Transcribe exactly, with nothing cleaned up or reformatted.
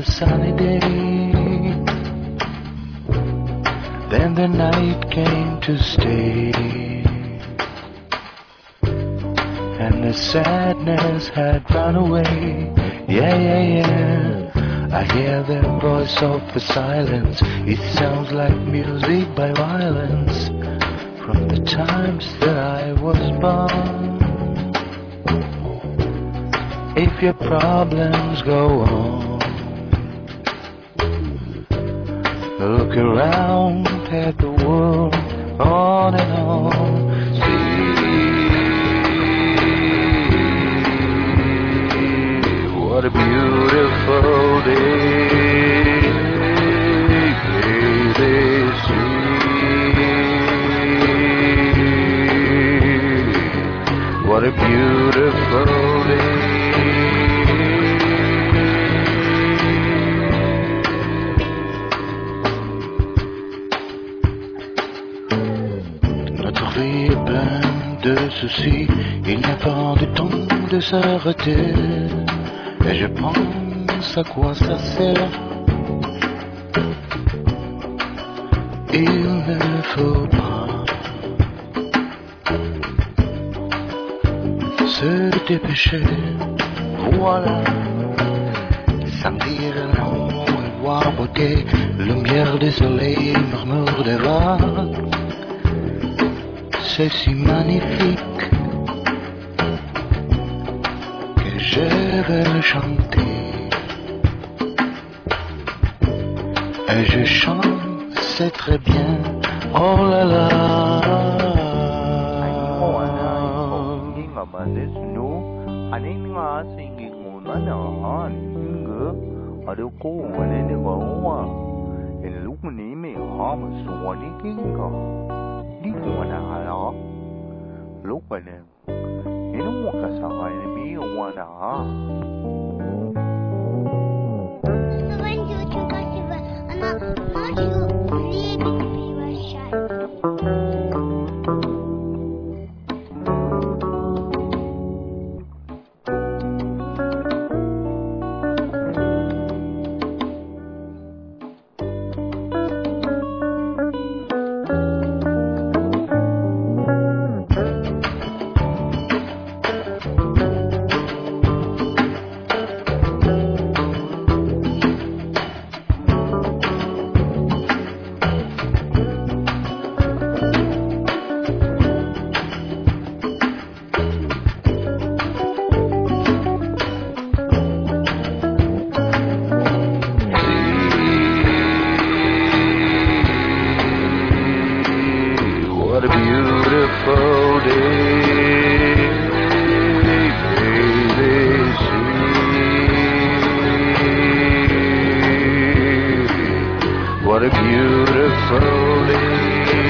sunny day. Then the night came to stay, and the sadness had run away. Yeah, yeah, yeah. I hear the voice of the silence. It sounds like music by violence. From the times that I was born. If your problems go on, look around at the world, on and on. See what a beautiful day, baby. See what a beautiful day. De soucis, il n'y a pas de temps de s'arrêter. Et je pense à quoi ça sert. Il ne faut pas se dépêcher. Voilà, sentir l'amour et voir beauté, lumière du soleil, murmure des vagues. C'est si magnifique que je veux le chanter. Et je chante, c'est très bien. Oh là là. Lúc vậy nè, nó một cái sợi này biết qua đó. What a beautiful day, baby, see. What a beautiful day.